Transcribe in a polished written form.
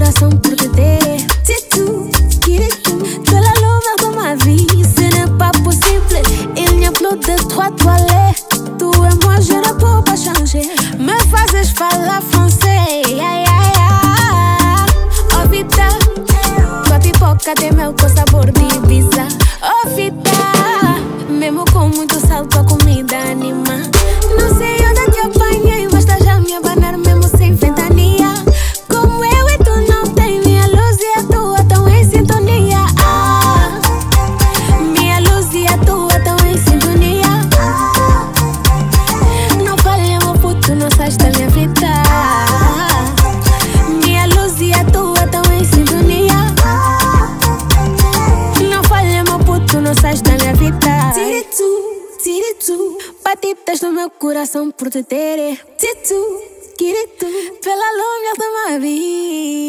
coração por te ter. C'est tout, tu es la lumière de ma vie. Ce n'est pas possible, il n'y a plus de trois toilettes. Tu et moi, je ne peux pas changer. Me fazes falar français. Oh vida, tua pipoca tem mel com sabor de Ibiza. Oh vida, mesmo com muito sal, tua comida anima. Não sei onde te apanhei, mas estás a me abanar mesmo sem ventania. Como eu e tu não tem, minha luz e a tua tão em sintonia. Minha luz e a tua tão em sintonia. Não falha, meu puto, não sais da minha vida. Minha luz e a tua tão em sintonia. Não falha, meu puto, não sais da minha vida. Tire tu, batidas no meu coração por te ter. Tire tu, pela lumière de ma vie.